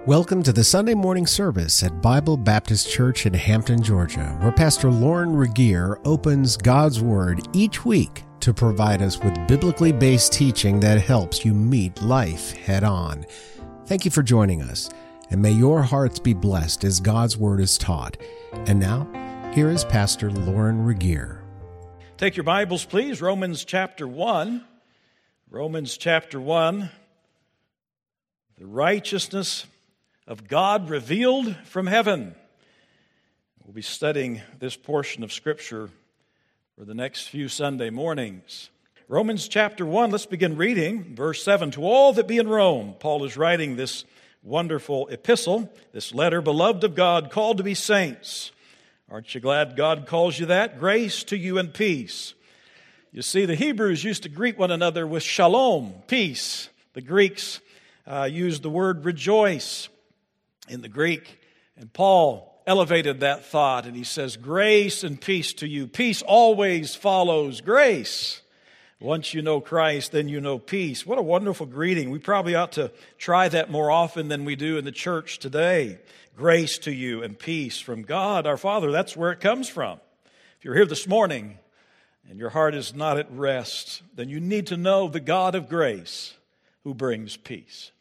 Welcome to the Sunday morning service at Bible Baptist Church in Hampton, Georgia, where Pastor Lauren Regier opens God's Word each week to provide us with biblically based teaching that helps you meet life head on. Thank you for joining us, and may your hearts be blessed as God's Word is taught. And now, here is Pastor Lauren Regier. Take your Bibles, please. Romans chapter 1. Romans chapter 1. The righteousness of God revealed from heaven. We'll be studying this portion of Scripture for the next few Sunday mornings. Romans chapter 1, let's begin reading. Verse 7, to all that be in Rome, Paul is writing this wonderful epistle, this letter, beloved of God, called to be saints. Aren't you glad God calls you that? Grace to you and peace. You see, the Hebrews used to greet one another with shalom, peace. The Greeks used the word rejoice in the Greek. And Paul elevated that thought, and he says, grace and peace to you. Peace always follows grace. Once you know Christ, then you know peace. What a wonderful greeting. We probably ought to try that more often than we do in the church today. Grace to you and peace from God, our Father. That's where it comes from. If you're here this morning and your heart is not at rest, then you need to know the God of grace who brings peace.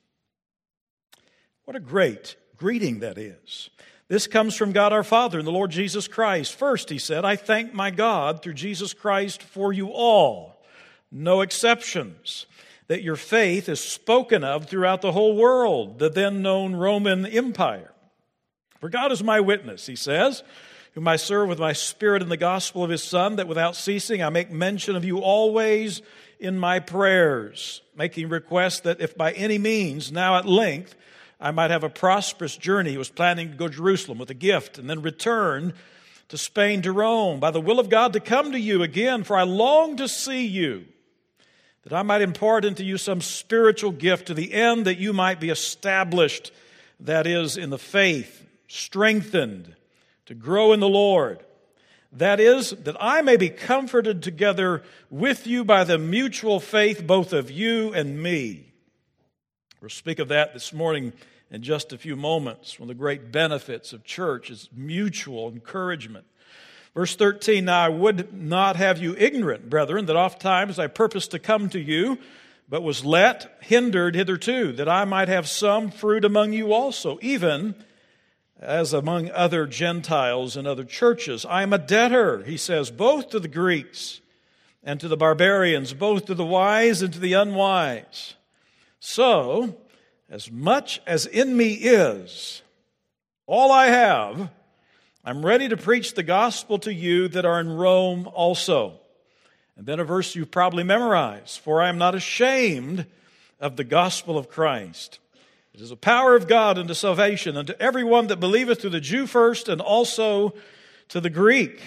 What a great greeting that is. This comes from God our Father and the Lord Jesus Christ. First, he said, I thank my God through Jesus Christ for you all, no exceptions, that your faith is spoken of throughout the whole world, the then known Roman Empire. For God is my witness, he says, whom I serve with my spirit in the gospel of his Son, that without ceasing I make mention of you always in my prayers, making request that if by any means now at length I might have a prosperous journey. He was planning to go to Jerusalem with a gift and then return to Spain to Rome by the will of God to come to you again, for I long to see you, that I might impart into you some spiritual gift to the end that you might be established, that is, in the faith, strengthened, to grow in the Lord. That is, that I may be comforted together with you by the mutual faith both of you and me. We'll speak of that this morning in just a few moments. One of the great benefits of church is mutual encouragement. Verse 13, now I would not have you ignorant, brethren, that oft times I purposed to come to you, but was hindered hitherto, that I might have some fruit among you also, even as among other Gentiles and other churches. I am a debtor, he says, both to the Greeks and to the barbarians, both to the wise and to the unwise. So, as much as in me is, all I have, I'm ready to preach the gospel to you that are in Rome also. And then a verse you've probably memorized, for I am not ashamed of the gospel of Christ. It is the power of God unto salvation, unto everyone that believeth, to the Jew first, and also to the Greek.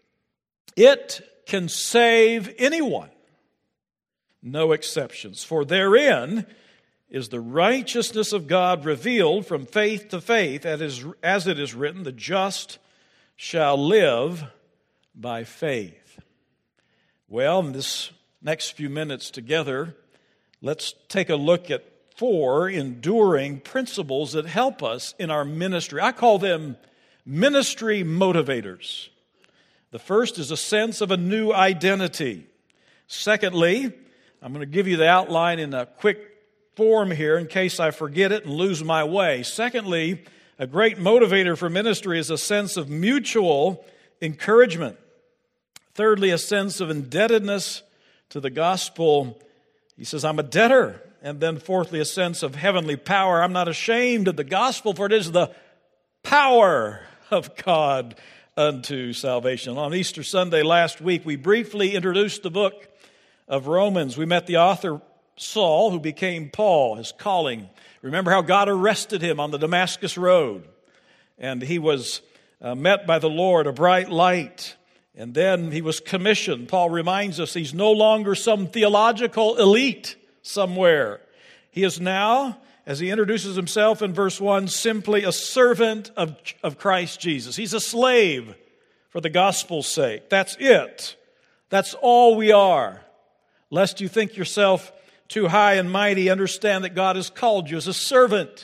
It can save anyone, no exceptions, for therein is the righteousness of God revealed from faith to faith, as it is written, the just shall live by faith. Well, in this next few minutes together, let's take a look at 4 enduring principles that help us in our ministry. I call them ministry motivators. The first is a sense of a new identity. Secondly, I'm going to give you the outline in a quick form here in case I forget it and lose my way. Secondly, a great motivator for ministry is a sense of mutual encouragement. Thirdly, a sense of indebtedness to the gospel. He says, I'm a debtor. And then fourthly, a sense of heavenly power. I'm not ashamed of the gospel, for it is the power of God unto salvation. On Easter Sunday last week, we briefly introduced the book of Romans. We met the author, Saul, who became Paul, his calling. Remember how God arrested him on the Damascus Road. And he was met by the Lord, a bright light. And then he was commissioned. Paul reminds us he's no longer some theological elite somewhere. He is now, as he introduces himself in verse 1, simply a servant of Christ Jesus. He's a slave for the gospel's sake. That's it. That's all we are. Lest you think yourself too high and mighty, understand that God has called you as a servant.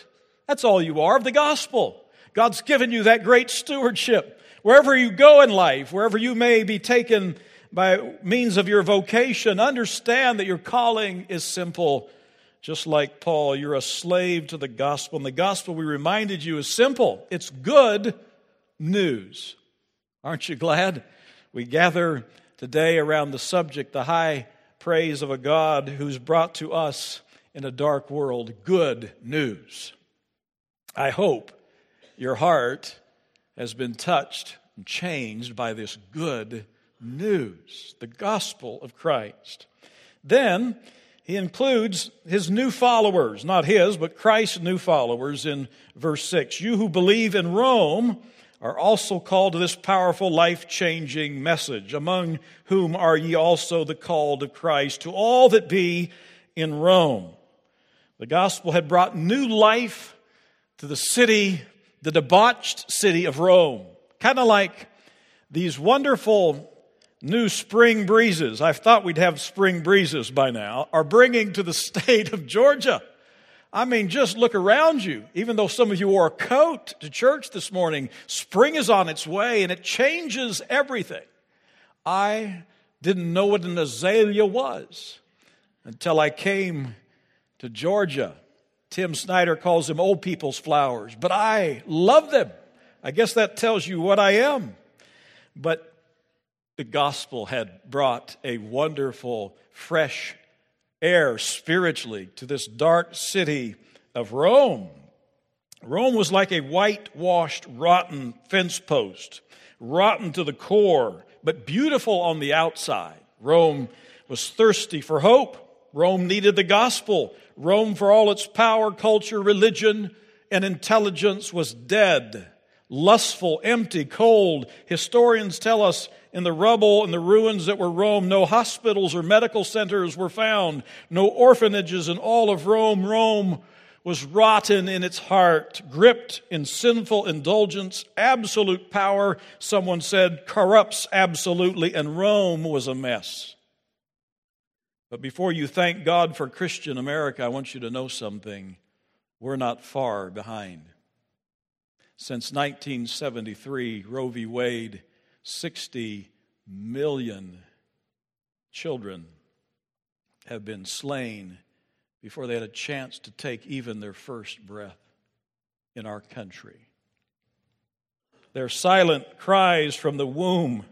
That's all you are, of the gospel. God's given you that great stewardship. Wherever you go in life, wherever you may be taken by means of your vocation, understand that your calling is simple. Just like Paul, you're a slave to the gospel. And the gospel, we reminded you, is simple. It's good news. Aren't you glad? We gather today around the subject, the high praise of a God who's brought to us in a dark world good news. I hope your heart has been touched and changed by this good news, the gospel of Christ. Then he includes his new followers, not his, but Christ's new followers in verse 6. You who believe in Rome are also called to this powerful, life-changing message, among whom are ye also the called of Christ, to all that be in Rome. The gospel had brought new life to the city, the debauched city of Rome. Kind of like these wonderful new spring breezes, I thought we'd have spring breezes by now, are bringing to the state of Georgia. I mean, just look around you. Even though some of you wore a coat to church this morning, spring is on its way and it changes everything. I didn't know what an azalea was until I came to Georgia. Tim Snyder calls them old people's flowers, but I love them. I guess that tells you what I am. But the gospel had brought a wonderful, fresh air spiritually to this dark city of Rome. Rome was like a whitewashed, rotten fence post, rotten to the core, but beautiful on the outside. Rome was thirsty for hope. Rome needed the gospel. Rome, for all its power, culture, religion, and intelligence, was dead, lustful, empty, cold. Historians tell us in the rubble and the ruins that were Rome, no hospitals or medical centers were found, no orphanages in all of Rome. Rome was rotten in its heart, gripped in sinful indulgence. Absolute power, someone said, corrupts absolutely, and Rome was a mess. But before you thank God for Christian America, I want you to know something. We're not far behind. Since 1973, Roe v. Wade, 60 million children have been slain before they had a chance to take even their first breath in our country. Their silent cries from the womb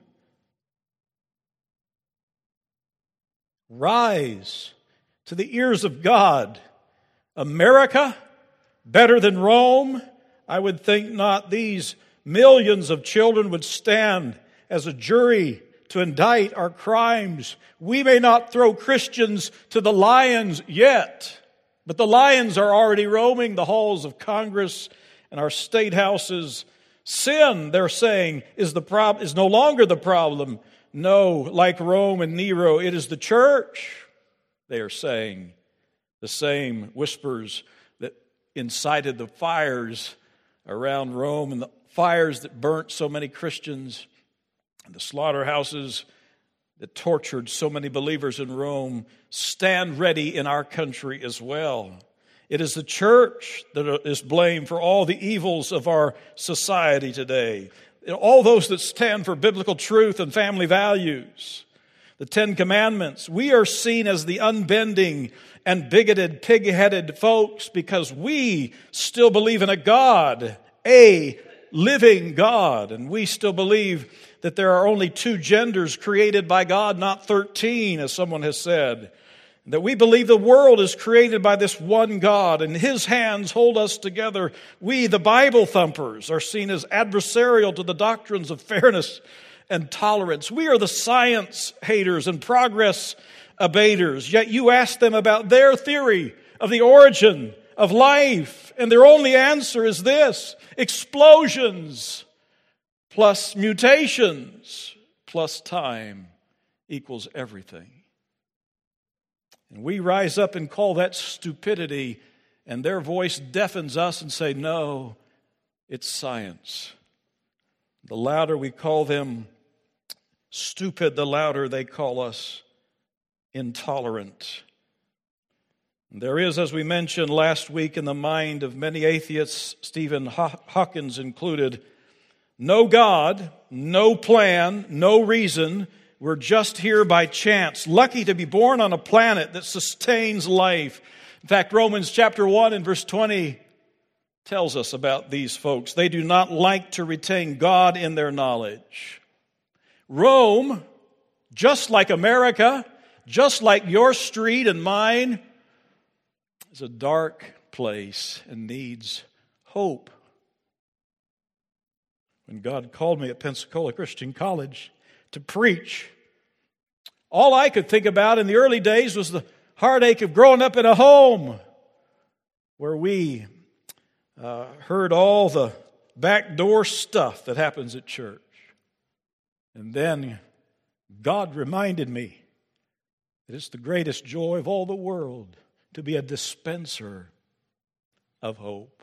rise to the ears of God. America, better than Rome? I would think not. These millions of children would stand as a jury to indict our crimes. We may not throw Christians to the lions yet, but the lions are already roaming the halls of Congress and our state houses. Sin, they're saying, is no longer the problem. No, like Rome and Nero, it is the church, they are saying. The same whispers that incited the fires around Rome and the fires that burnt so many Christians and the slaughterhouses that tortured so many believers in Rome stand ready in our country as well. It is the church that is blamed for all the evils of our society today. All those that stand for biblical truth and family values. The Ten Commandments. We are seen as the unbending and bigoted, pig-headed folks because we still believe in a God, a living God. And we still believe that there are only two genders created by God, not 13, as someone has said. That we believe the world is created by this one God, and His hands hold us together. We, the Bible thumpers, are seen as adversarial to the doctrines of fairness and tolerance. We are the science haters and progress abaters. Yet you ask them about their theory of the origin of life, and their only answer is this: explosions plus mutations plus time equals everything. And we rise up and call that stupidity, and their voice deafens us and say, no, it's science. The louder we call them stupid, the louder they call us intolerant. There is, as we mentioned last week, in the mind of many atheists, Stephen Hawkins included, no God, no plan, no reason. We're just here by chance, lucky to be born on a planet that sustains life. In fact, Romans chapter 1 and verse 20 tells us about these folks. They do not like to retain God in their knowledge. Rome, just like America, just like your street and mine, is a dark place and needs hope. When God called me at Pensacola Christian College to preach, all I could think about in the early days was the heartache of growing up in a home where we heard all the backdoor stuff that happens at church. And then God reminded me that it's the greatest joy of all the world to be a dispenser of hope.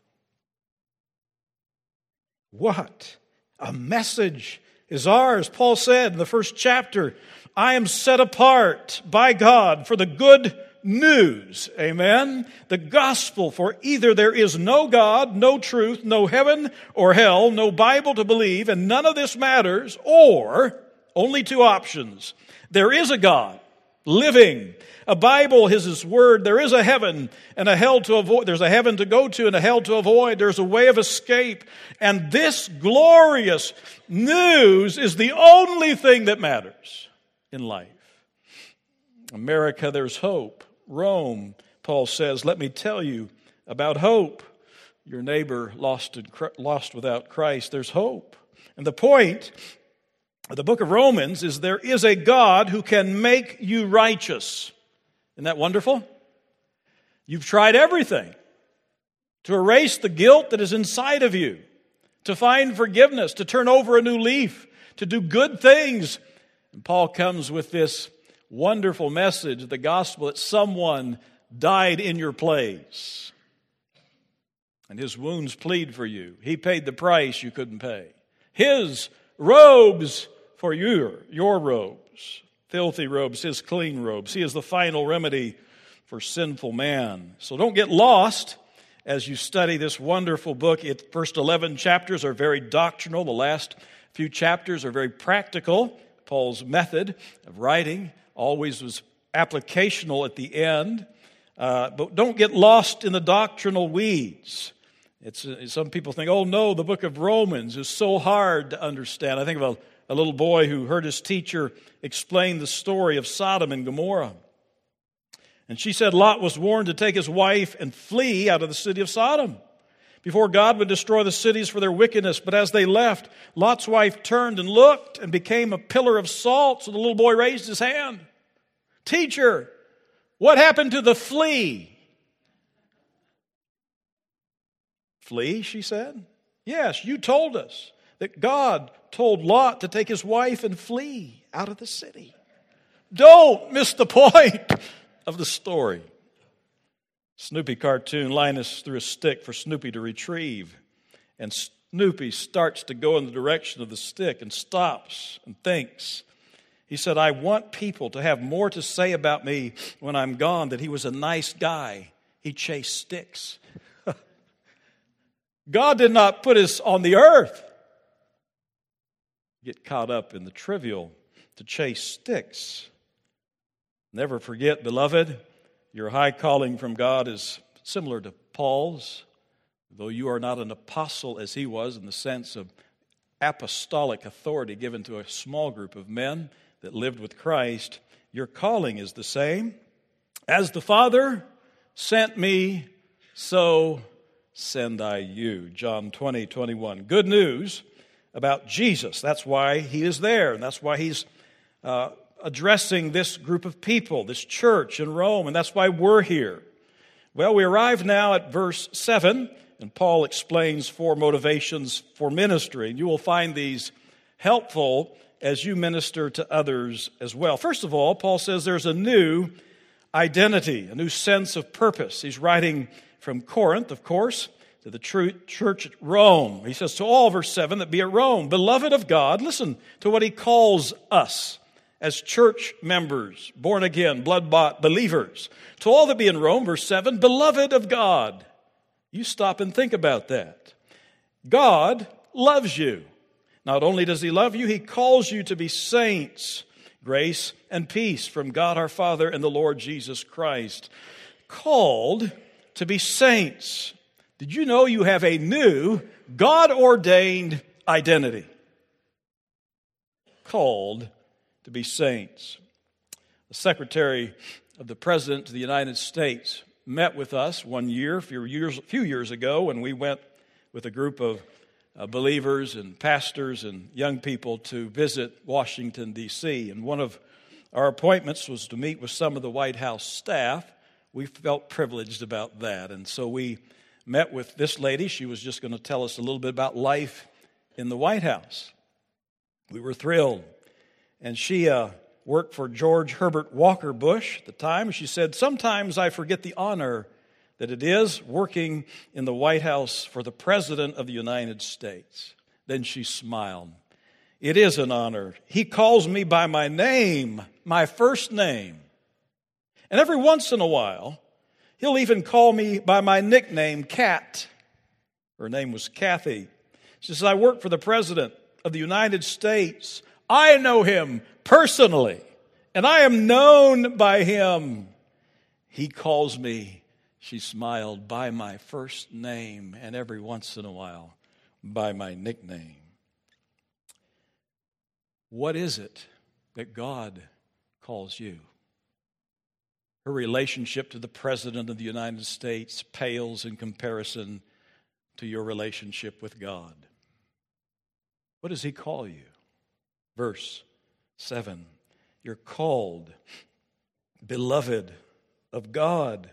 What a message is ours. Paul said in the first chapter, I am set apart by God for the good news. Amen? The gospel, for either there is no God, no truth, no heaven or hell, no Bible to believe, and none of this matters, or only two options. There is a God, living. A Bible is His Word. There is a heaven and a hell to avoid. There's a heaven to go to and a hell to avoid. There's a way of escape. And this glorious news is the only thing that matters in life. America, there's hope. Rome, Paul says, let me tell you about hope. Your neighbor lost without Christ, there's hope. And the point of the book of Romans is there is a God who can make you righteous. Isn't that wonderful? You've tried everything to erase the guilt that is inside of you, to find forgiveness, to turn over a new leaf, to do good things. And Paul comes with this wonderful message of the gospel that someone died in your place. And His wounds plead for you. He paid the price you couldn't pay. His robes for your robes. Filthy robes, His clean robes. He is the final remedy for sinful man. So don't get lost as you study this wonderful book. Its first 11 chapters are very doctrinal. The last few chapters are very practical. Paul's method of writing always was applicational at the end. But don't get lost in the doctrinal weeds. Some people think, oh no, the book of Romans is so hard to understand. I think of a little boy who heard his teacher explain the story of Sodom and Gomorrah. And she said Lot was warned to take his wife and flee out of the city of Sodom before God would destroy the cities for their wickedness. But as they left, Lot's wife turned and looked and became a pillar of salt. So the little boy raised his hand. Teacher, what happened to the flee? Flee, she said. Yes, you told us that God told Lot to take his wife and flee out of the city. Don't miss the point of the story. Snoopy cartoon, Linus threw a stick for Snoopy to retrieve. And Snoopy starts to go in the direction of the stick and stops and thinks. He said, I want people to have more to say about me when I'm gone, that he was a nice guy. He chased sticks. God did not put us on the earth. Get caught up in the trivial to chase sticks. Never forget, beloved, your high calling from God is similar to Paul's, though you are not an apostle as he was in the sense of apostolic authority given to a small group of men that lived with Christ. Your calling is the same. As the Father sent me, so send I you. John 20:21. Good news about Jesus. That's why he is there, and that's why he's addressing this group of people, this church in Rome, and that's why we're here. Well, we arrive now at verse 7, and Paul explains 4 motivations for ministry. And you will find these helpful as you minister to others as well. First of all, Paul says there's a new identity, a new sense of purpose. He's writing from Corinth, of course, to the church at Rome. He says to all, verse 7, that be at Rome, beloved of God. Listen to what he calls us as church members, born again, blood-bought believers. To all that be in Rome, verse 7, beloved of God. You stop and think about that. God loves you. Not only does He love you, He calls you to be saints. Grace and peace from God our Father and the Lord Jesus Christ. Called to be saints. Did you know you have a new, God-ordained identity? Called to be saints. The Secretary of the President of the United States met with us one year, a few years ago, when we went with a group of believers and pastors and young people to visit Washington, D.C. And one of our appointments was to meet with some of the White House staff. We felt privileged about that. And so we met with this lady. She was just going to tell us a little bit about life in the White House. We were thrilled. And she worked for George Herbert Walker Bush at the time. She said, sometimes I forget the honor that it is working in the White House for the President of the United States. Then she smiled. It is an honor. He calls me by my name, my first name. And every once in a while, he'll even call me by my nickname, Kat. Her name was Kathy. She says, I work for the President of the United States. I know him personally, and I am known by him. He calls me, she smiled, by my first name, and every once in a while, by my nickname. What is it that God calls you? Her relationship to the President of the United States pales in comparison to your relationship with God. What does He call you? Verse 7, you're called, beloved of God.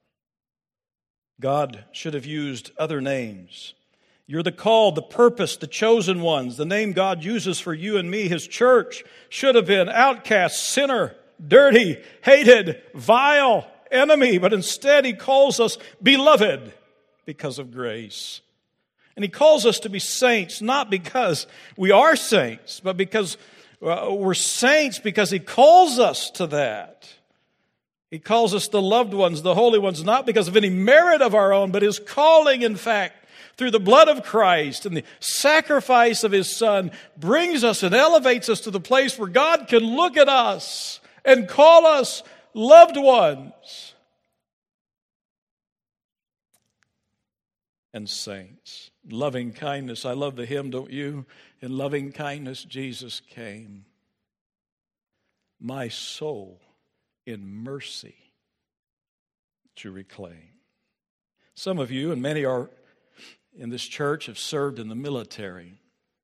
God should have used other names. You're the called, the purposed, the chosen ones. The name God uses for you and me, His church, should have been outcast, sinner, dirty, hated, vile, enemy. But instead He calls us beloved because of grace. And He calls us to be saints, not because we are saints, but because we're saints because He calls us to that. He calls us the loved ones, the holy ones, not because of any merit of our own, but His calling, in fact, through the blood of Christ and the sacrifice of His Son, brings us and elevates us to the place where God can look at us and call us loved ones and saints. Loving kindness. I love the hymn, don't you? In loving kindness, Jesus came. My soul in mercy to reclaim. Some of you, and many are in this church, have served in the military.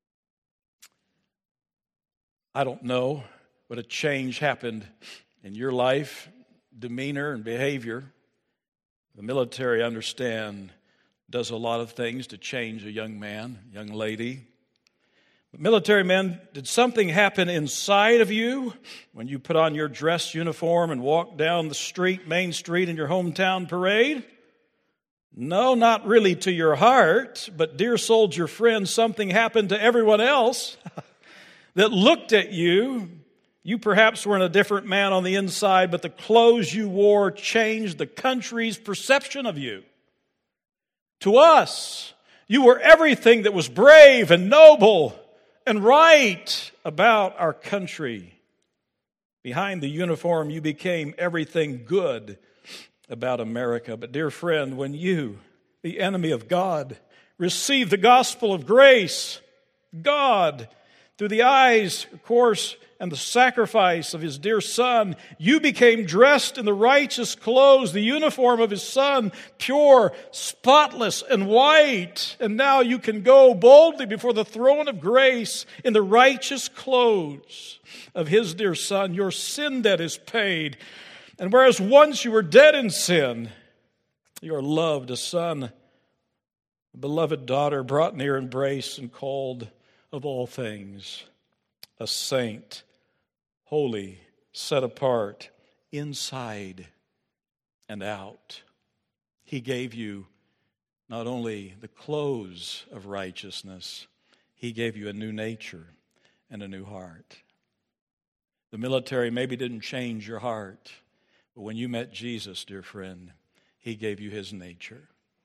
I don't know what a change happened in your life, demeanor and behavior. The military, I understand, does a lot of things to change a young man, young lady. But military men, did something happen inside of you when you put on your dress uniform and walked down the street, Main Street in your hometown parade? No, not really to your heart, but dear soldier friend, something happened to everyone else that looked at you. You perhaps were a different man on the inside, but the clothes you wore changed the country's perception of you. To us, you were everything that was brave and noble and right about our country. Behind the uniform, you became everything good about America. But dear friend, when you, the enemy of God, received the gospel of grace, God, through the eyes, of course, and the sacrifice of His dear Son, you became dressed in the righteous clothes, the uniform of His Son, pure, spotless, and white. And now you can go boldly before the throne of grace in the righteous clothes of His dear Son. Your sin debt is paid. And whereas once you were dead in sin, you are loved, a son, a beloved daughter, brought near embrace and called of all things, a saint, holy, set apart, inside and out. He gave you not only the clothes of righteousness, He gave you a new nature and a new heart. The military maybe didn't change your heart, but when you met Jesus, dear friend, He gave you His nature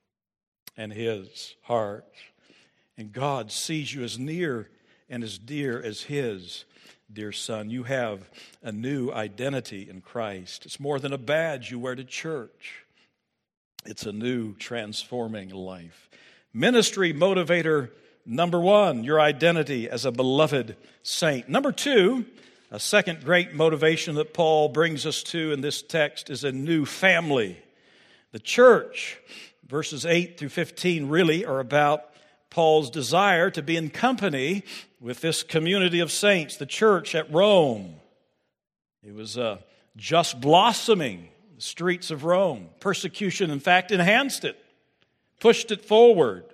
and His heart. And God sees you as near and as dear as His dear Son. You have a new identity in Christ. It's more than a badge you wear to church. It's a new transforming life. Ministry motivator number 1, your identity as a beloved saint. Number 2, a second great motivation that Paul brings us to in this text is a new family. The church, verses 8 through 15, really are about Paul's desire to be in company with this community of saints, the church at Rome. It was just blossoming, the streets of Rome. Persecution, in fact, enhanced it, pushed it forward.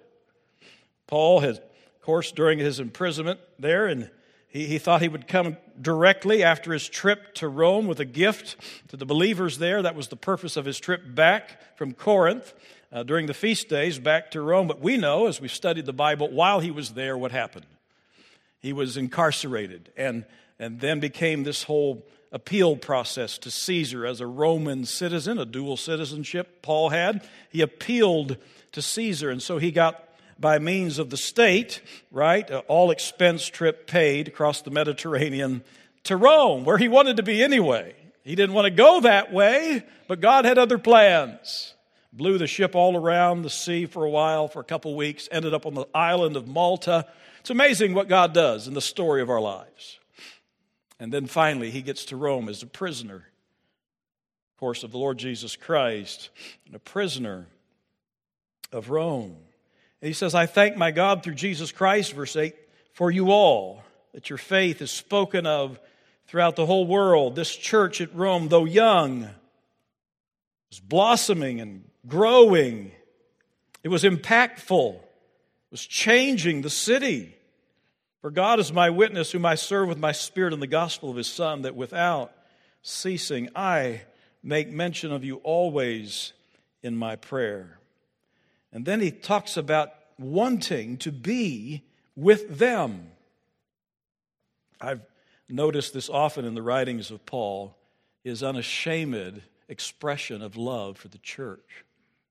Paul had, of course, during his imprisonment there, and he thought he would come directly after his trip to Rome with a gift to the believers there. That was the purpose of his trip back from Corinth during the feast days back to Rome. But we know, as we've studied the Bible, while he was there, what happened? He was incarcerated and then became this whole appeal process to Caesar as a Roman citizen, a dual citizenship Paul had. He appealed to Caesar, and so he got, by means of the state, right, all expense trip paid across the Mediterranean to Rome, where he wanted to be anyway. He didn't want to go that way, but God had other plans. Blew the ship all around the sea for a while, for a couple weeks, ended up on the island of Malta. It's amazing what God does in the story of our lives. And then finally, he gets to Rome as a prisoner, of course, of the Lord Jesus Christ, and a prisoner of Rome. And he says, I thank my God through Jesus Christ, verse 8, for you all, that your faith is spoken of throughout the whole world. This church at Rome, though young, was blossoming and growing. It was impactful. It was changing the city. For God is my witness, whom I serve with my spirit in the gospel of His Son, that without ceasing I make mention of you always in my prayer. And then he talks about wanting to be with them. I've noticed this often in the writings of Paul, his unashamed expression of love for the church.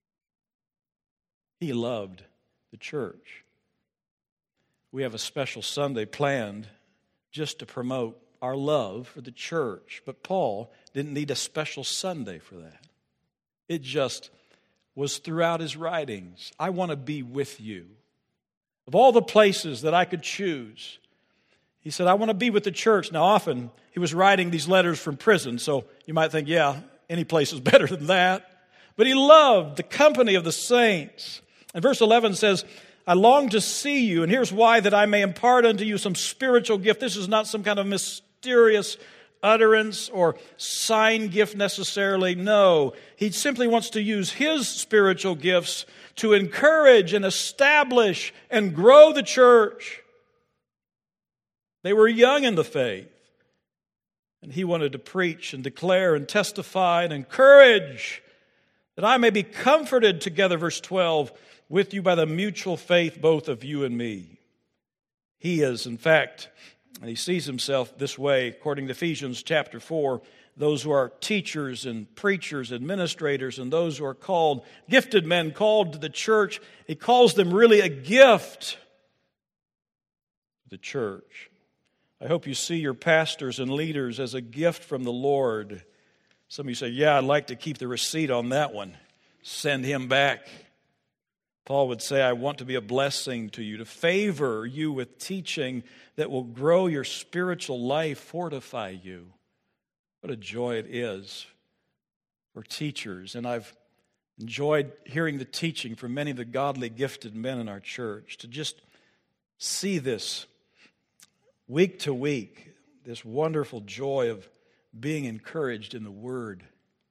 He loved the church. We have a special Sunday planned just to promote our love for the church. But Paul didn't need a special Sunday for that. It just was throughout his writings. I want to be with you. Of all the places that I could choose, he said, I want to be with the church. Now, often he was writing these letters from prison, so you might think, yeah, any place is better than that. But he loved the company of the saints. And verse 11 says, I long to see you, and here's why, that I may impart unto you some spiritual gift. This is not some kind of mysterious utterance or sign gift necessarily. No, he simply wants to use his spiritual gifts to encourage and establish and grow the church. They were young in the faith, and he wanted to preach and declare and testify and encourage that I may be comforted together, verse 12, with you by the mutual faith both of you and me. He is, in fact, and he sees himself this way, according to Ephesians chapter 4, those who are teachers and preachers, administrators, and those who are called, gifted men called to the church, he calls them really a gift to the church. I hope you see your pastors and leaders as a gift from the Lord. Some of you say, yeah, I'd like to keep the receipt on that one. Send him back. Paul would say, I want to be a blessing to you, to favor you with teaching that will grow your spiritual life, fortify you. What a joy it is for teachers. And I've enjoyed hearing the teaching from many of the godly, gifted men in our church, to just see this week to week, this wonderful joy of being encouraged in the Word.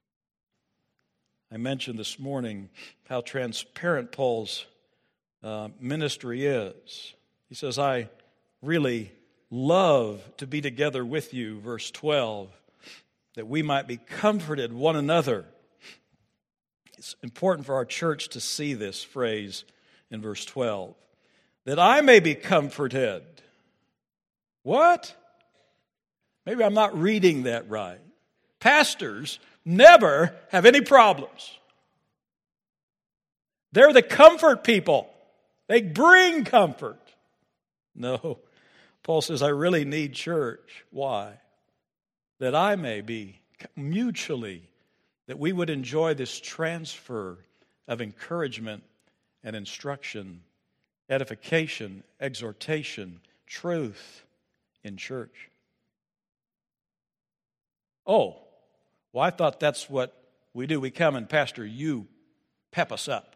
I mentioned this morning how transparent Paul's ministry is. He says, I really love to be together with you, verse 12, that we might be comforted one another. It's important for our church to see this phrase in verse 12, that I may be comforted. What? Maybe I'm not reading that right. Pastors never have any problems. They're the comfort people. They bring comfort. No, Paul says, I really need church. Why? That I may be mutually, that we would enjoy this transfer of encouragement and instruction, edification, exhortation, truth in church. Oh, well, I thought that's what we do. We come and, Pastor, you pep us up.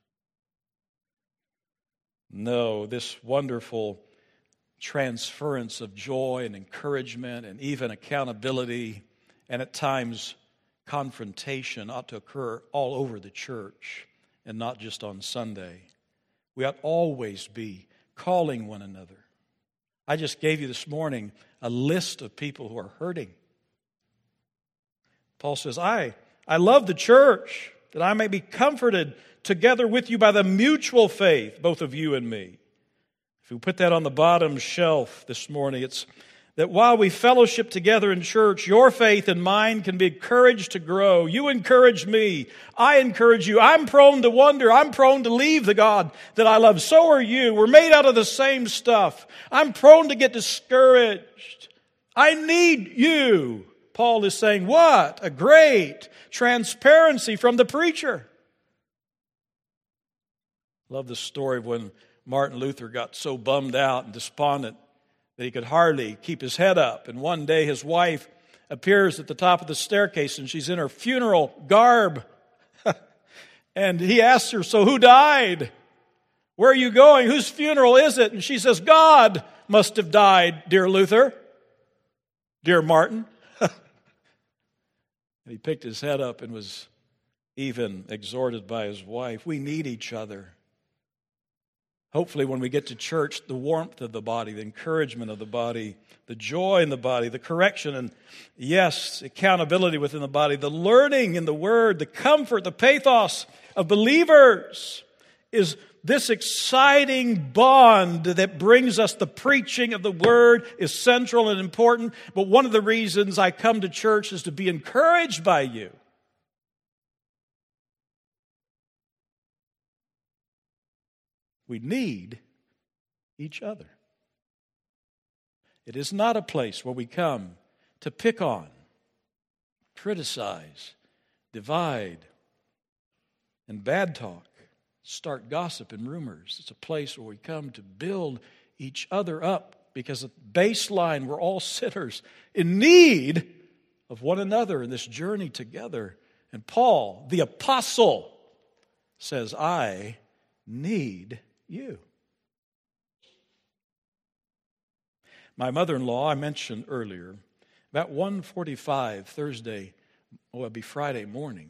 No, this wonderful transference of joy and encouragement and even accountability and at times confrontation ought to occur all over the church and not just on Sunday. We ought always be calling one another. I just gave you this morning a list of people who are hurting. Paul says, I love the church, that I may be comforted together with you by the mutual faith, both of you and me. If we put that on the bottom shelf this morning, it's that while we fellowship together in church, your faith and mine can be encouraged to grow. You encourage me. I encourage you. I'm prone to wonder. I'm prone to leave the God that I love. So are you. We're made out of the same stuff. I'm prone to get discouraged. I need you. Paul is saying, what a great transparency from the preacher. Love the story of when Martin Luther got so bummed out and despondent that he could hardly keep his head up. And one day his wife appears at the top of the staircase and she's in her funeral garb. And he asks her, so who died? Where are you going? Whose funeral is it? And she says, God must have died, dear Luther, dear Martin. And he picked his head up and was even exhorted by his wife. We need each other. Hopefully when we get to church, the warmth of the body, the encouragement of the body, the joy in the body, the correction and, yes, accountability within the body, the learning in the Word, the comfort, the pathos of believers is this exciting bond that brings us the preaching of the Word is central and important. But one of the reasons I come to church is to be encouraged by you. We need each other. It is not a place where we come to pick on, criticize, divide, and bad talk, start gossip and rumors. It's a place where we come to build each other up because at the baseline we're all sinners in need of one another in this journey together. And Paul, the apostle, says, I need you. My mother-in-law, I mentioned earlier, about 1:45 Thursday, it'd be Friday morning,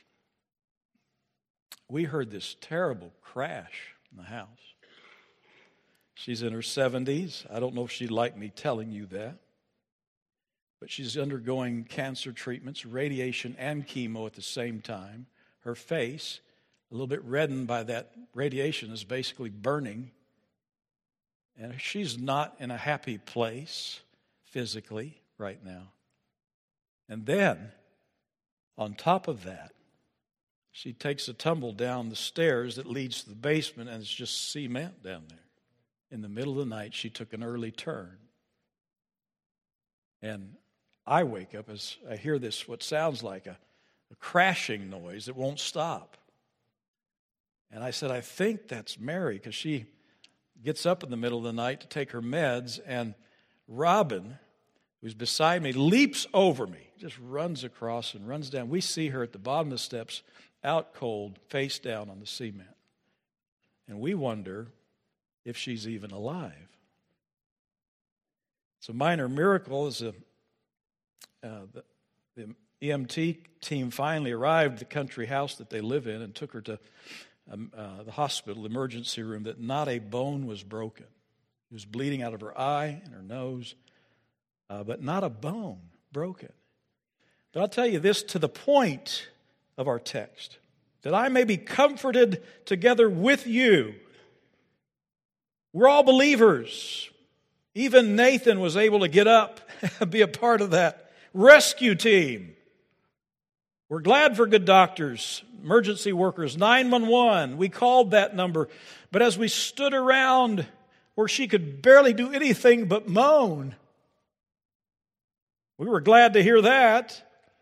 we heard this terrible crash in the house. She's in her 70s. I don't know if she'd like me telling you that. But she's undergoing cancer treatments, radiation and chemo at the same time. Her face, a little bit reddened by that radiation, is basically burning. And she's not in a happy place physically right now. And then, on top of that, she takes a tumble down the stairs that leads to the basement, and it's just cement down there. In the middle of the night, she took an early turn. And I wake up as I hear this, what sounds like a crashing noise that won't stop. And I said, I think that's Mary, because she gets up in the middle of the night to take her meds, and Robin, who's beside me, leaps over me, just runs across and runs down. We see her at the bottom of the steps, out cold, face down on the cement. And we wonder if she's even alive. It's a minor miracle as the EMT team finally arrived at the country house that they live in and took her to the hospital emergency room, that not a bone was broken. She was bleeding out of her eye and her nose, but not a bone broken. But I'll tell you this, to the point of our text, that I may be comforted together with you. We're all believers Even Nathan was able to get up and be a part of that rescue team. We're glad for good doctors, emergency workers, 911. We called that number. But as we stood around where she could barely do anything but moan, we were glad to hear that.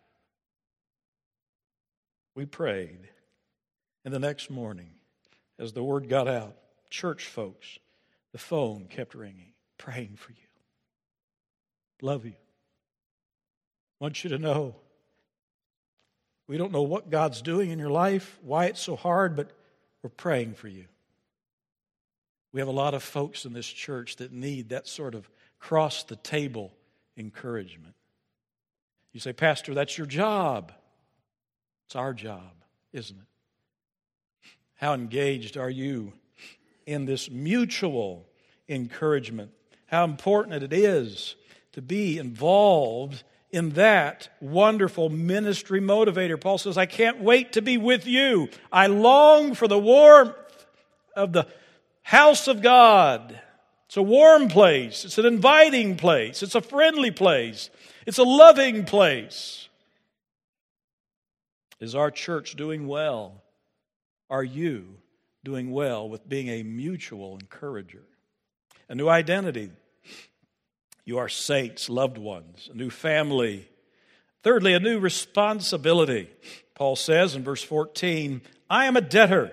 We prayed. And the next morning, as the word got out, church folks, the phone kept ringing, praying for you. Love you. Want you to know, we don't know what God's doing in your life, why it's so hard, but we're praying for you. We have a lot of folks in this church that need that sort of cross-the-table encouragement. You say, Pastor, that's your job. It's our job, isn't it? How engaged are you in this mutual encouragement? How important it is to be involved in that wonderful ministry motivator. Paul says, I can't wait to be with you. I long for the warmth of the house of God. It's a warm place. It's an inviting place. It's a friendly place. It's a loving place. Is our church doing well? Are you doing well with being a mutual encourager? A new identity. You are saints, loved ones, a new family. Thirdly, a new responsibility. Paul says in verse 14, I am a debtor.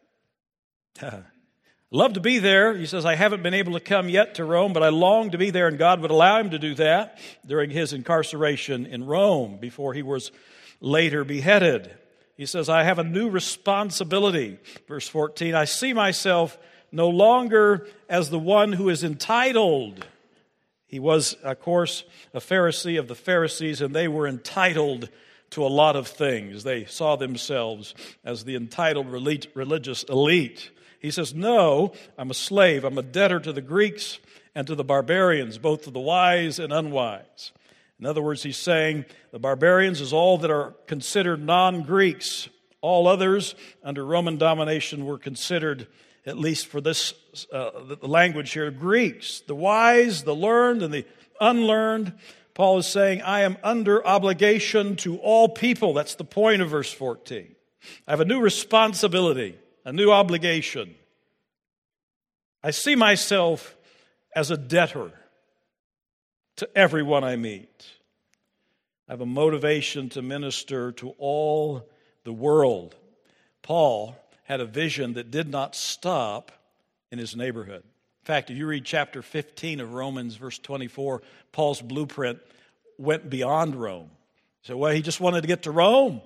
Love to be there. He says, I haven't been able to come yet to Rome, but I long to be there, and God would allow him to do that during his incarceration in Rome before he was later beheaded. He says, I have a new responsibility. Verse 14, I see myself no longer as the one who is entitled. He was, of course, a Pharisee of the Pharisees, and they were entitled to a lot of things. They saw themselves as the entitled religious elite. He says, no, I'm a slave. I'm a debtor to the Greeks and to the barbarians, both to the wise and unwise. In other words, he's saying the barbarians is all that are considered non-Greeks. All others under Roman domination were considered, at least for this the language here, Greeks. The wise, the learned, and the unlearned. Paul is saying, I am under obligation to all people. That's the point of verse 14. I have a new responsibility, a new obligation. I see myself as a debtor to everyone I meet. I have a motivation to minister to all the world. Paul had a vision that did not stop in his neighborhood. In fact, if you read chapter 15 of Romans, verse 24, Paul's blueprint went beyond Rome. So, well, he just wanted to get to Rome.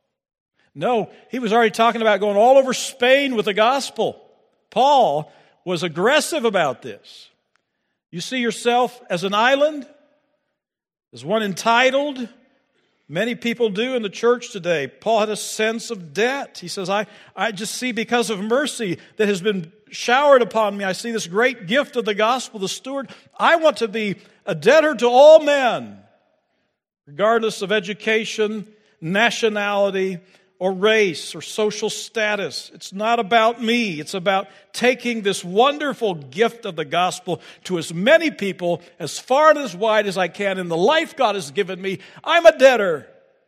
No, he was already talking about going all over Spain with the gospel. Paul was aggressive about this. You see yourself as an island, as one entitled. Many people do in the church today. Paul had a sense of debt. He says, I just see because of mercy that has been showered upon me. I see this great gift of the gospel, the steward. I want to be a debtor to all men, regardless of education, nationality, or race, or social status. It's not about me. It's about taking this wonderful gift of the gospel to as many people, as far and as wide as I can, in the life God has given me. I'm a debtor.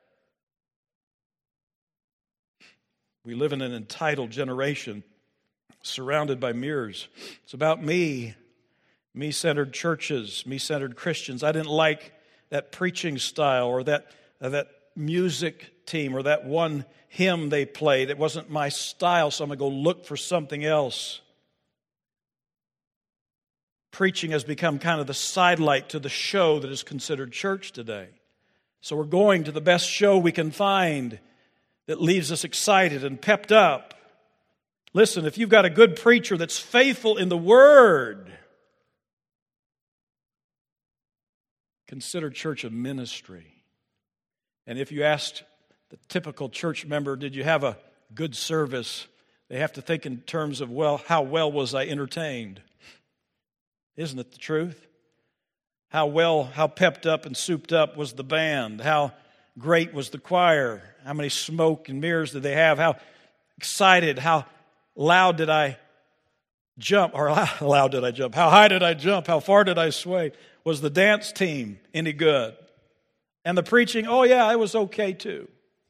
We live in an entitled generation, surrounded by mirrors. It's about me, me-centered churches, me-centered Christians. I didn't like that preaching style or that music team or that one hymn they played. It wasn't my style, so I'm going to go look for something else. Preaching has become kind of the sidelight to the show that is considered church today. So we're going to the best show we can find that leaves us excited and pepped up. Listen, if you've got a good preacher that's faithful in the Word, consider church a ministry. And if you asked the typical church member, did you have a good service? They have to think in terms of, well, how well was I entertained? Isn't it the truth? How pepped up and souped up was the band? How great was the choir? How many smoke and mirrors did they have? How excited, how loud did I jump, or how loud did I jump? How high did I jump? How far did I sway? Was the dance team any good? And the preaching, oh yeah, it was okay too.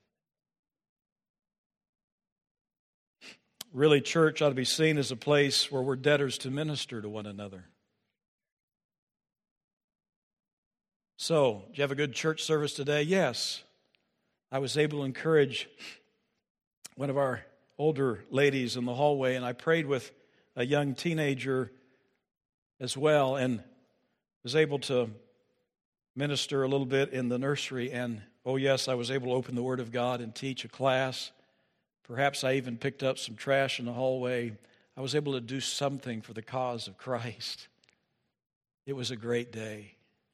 Really, church ought to be seen as a place where we're debtors to minister to one another. So, did you have a good church service today? Yes. I was able to encourage one of our older ladies in the hallway, and I prayed with a young teenager as well, and was able to minister a little bit in the nursery. And, oh yes, I was able to open the Word of God and teach a class. Perhaps I even picked up some trash in the hallway. I was able to do something for the cause of Christ. It was a great day.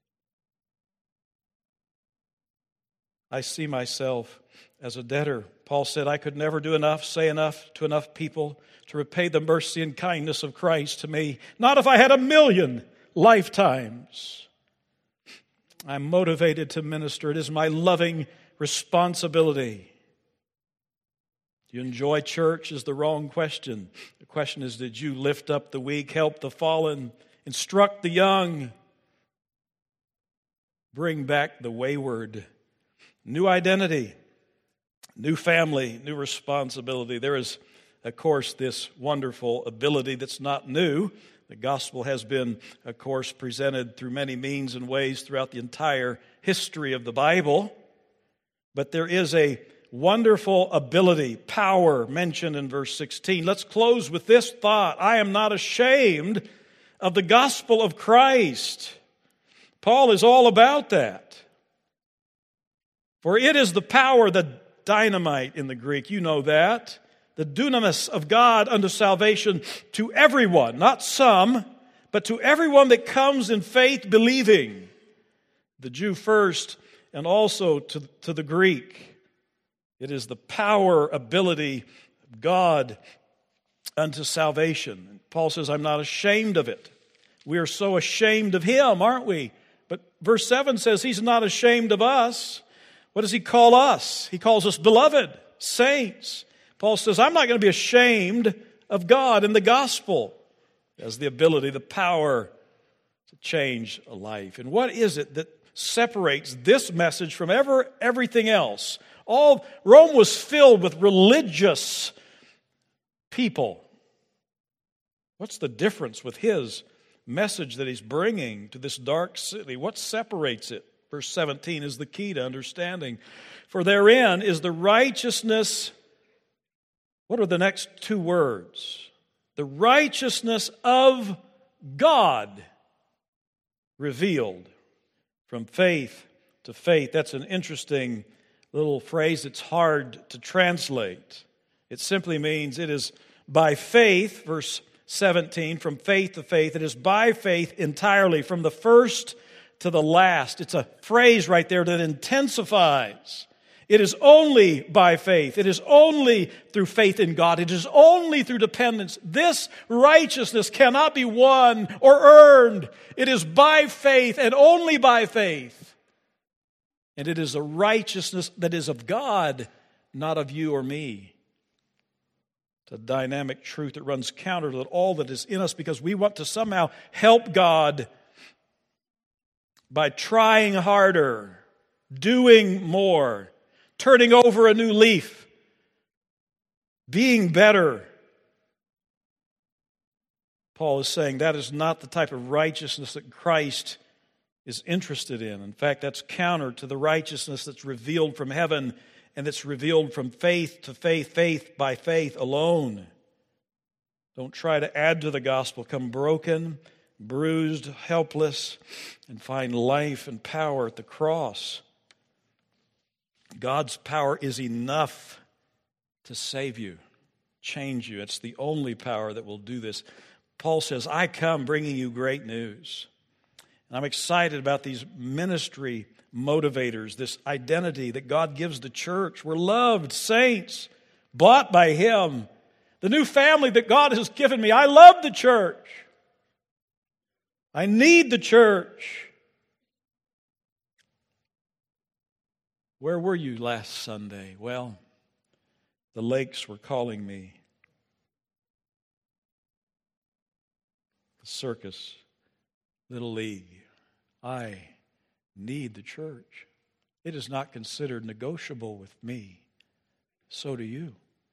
I see myself as a debtor. Paul said, I could never do enough, say enough to enough people to repay the mercy and kindness of Christ to me. Not if I had 1,000,000 lifetimes. I'm motivated to minister. It is my loving responsibility. Do you enjoy church is the wrong question. The question is, did you lift up the weak, help the fallen, instruct the young, bring back the wayward? New identity, new family, new responsibility. There is, of course, this wonderful ability that's not new. The gospel has been, of course, presented through many means and ways throughout the entire history of the Bible. But there is a wonderful ability, power mentioned in verse 16. Let's close with this thought. I am not ashamed of the gospel of Christ. Paul is all about that. For it is the power, the dynamite in the Greek, you know that, the dunamis of God unto salvation to everyone, not some, but to everyone that comes in faith believing, the Jew first and also to the Greek. It is the power, ability of God unto salvation. Paul says, I'm not ashamed of it. We are so ashamed of him, aren't we? But verse 7 says he's not ashamed of us. What does he call us? He calls us beloved, saints. Paul says, I'm not going to be ashamed of God and the gospel. It has the ability, the power to change a life. And what is it that separates this message from everything else? Rome was filled with religious people. What's the difference with his message that he's bringing to this dark city? What separates it? Verse 17 is the key to understanding. For therein is the righteousness. What are the next two words? The righteousness of God revealed from faith to faith. That's an interesting little phrase. It's hard to translate. It simply means it is by faith, verse 17, from faith to faith. It is by faith entirely, from the first to the last. It's a phrase right there that intensifies. It is only by faith. It is only through faith in God. It is only through dependence. This righteousness cannot be won or earned. It is by faith and only by faith. And it is a righteousness that is of God, not of you or me. It's a dynamic truth that runs counter to all that is in us because we want to somehow help God by trying harder, doing more, turning over a new leaf, being better. Paul is saying that is not the type of righteousness that Christ is interested in. In fact, that's counter to the righteousness that's revealed from heaven and that's revealed from faith to faith, faith by faith alone. Don't try to add to the gospel. Come broken, bruised, helpless, and find life and power at the cross. God's power is enough to save you, change you. It's the only power that will do this. Paul says, I come bringing you great news. And I'm excited about these ministry motivators, this identity that God gives the church. We're loved saints, bought by Him. The new family that God has given me. I love the church. I need the church. Where were you last Sunday? Well, the lakes were calling me. circus, little league. I need the church. It is not considered negotiable with me. So do you.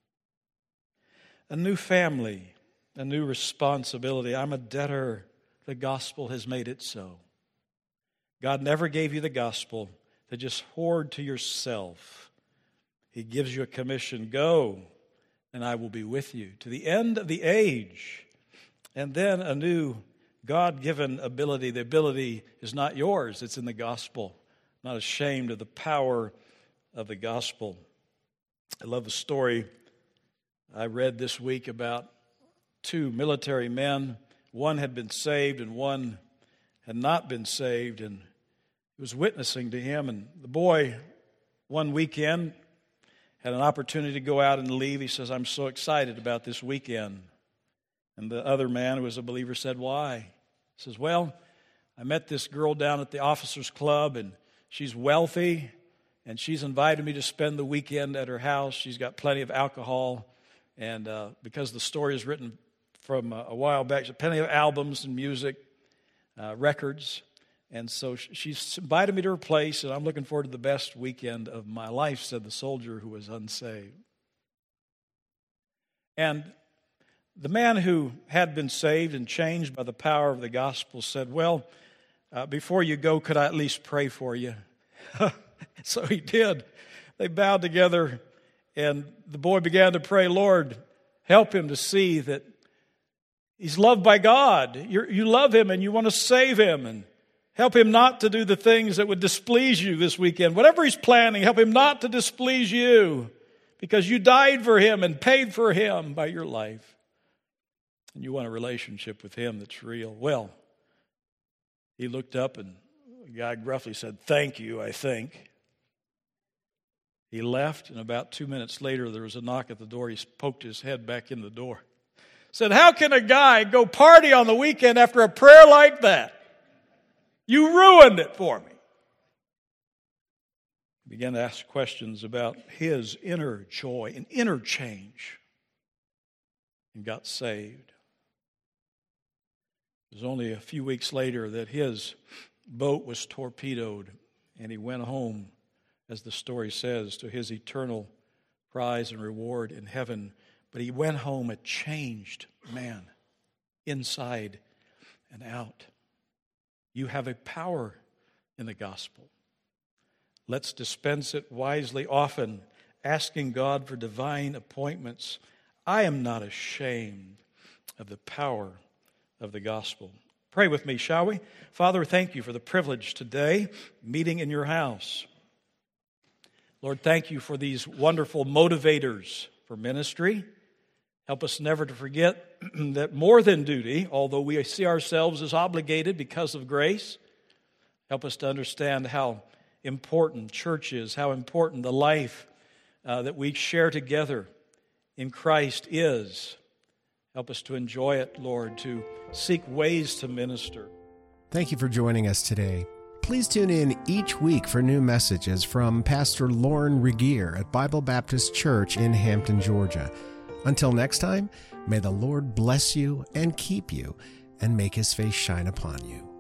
A new family, a new responsibility. I'm a debtor. The gospel has made it so. God never gave you the gospel to just hoard to yourself. He gives you a commission. Go, and I will be with you to the end of the age. And then a new God-given ability. The ability is not yours. It's in the gospel. I'm not ashamed of the power of the gospel. I love the story I read this week about two military men. One had been saved and one had not been saved, and he was witnessing to him. And the boy, one weekend, had an opportunity to go out and leave. He says, I'm so excited about this weekend. And the other man, who was a believer, said, why? He says, well, I met this girl down at the officers' club, and she's wealthy, and she's invited me to spend the weekend at her house. She's got plenty of alcohol, and because the story is written from a while back, she's plenty of albums and music, records, and so she's invited me to her place, and I'm looking forward to the best weekend of my life, said the soldier who was unsaved. And the man who had been saved and changed by the power of the gospel said, well, before you go, could I at least pray for you? So he did. They bowed together, and the boy began to pray, Lord, help him to see that he's loved by God. You love him and you want to save him, and help him not to do the things that would displease you this weekend. Whatever he's planning, help him not to displease you, because you died for him and paid for him by your life. And you want a relationship with him that's real. Well, he looked up and the guy gruffly said, thank you, I think. He left, and about 2 minutes later, there was a knock at the door. He poked his head back in the door. Said, how can a guy go party on the weekend after a prayer like that? You ruined it for me. He began to ask questions about his inner joy and inner change, and got saved. It was only a few weeks later that his boat was torpedoed, and he went home, as the story says, to his eternal prize and reward in heaven. But he went home a changed man, inside and out. You have a power in the gospel. Let's dispense it wisely, often asking God for divine appointments. I am not ashamed of the power of the gospel. Pray with me, shall we? Father, thank you for the privilege today, meeting in your house. Lord, thank you for these wonderful motivators for ministry. Help us never to forget that more than duty, although we see ourselves as obligated because of grace, help us to understand how important church is, how important the life that we share together in Christ is. Help us to enjoy it, Lord, to seek ways to minister. Thank you for joining us today. Please tune in each week for new messages from Pastor Lauren Regier at Bible Baptist Church in Hampton, Georgia. Until next time, may the Lord bless you and keep you and make his face shine upon you.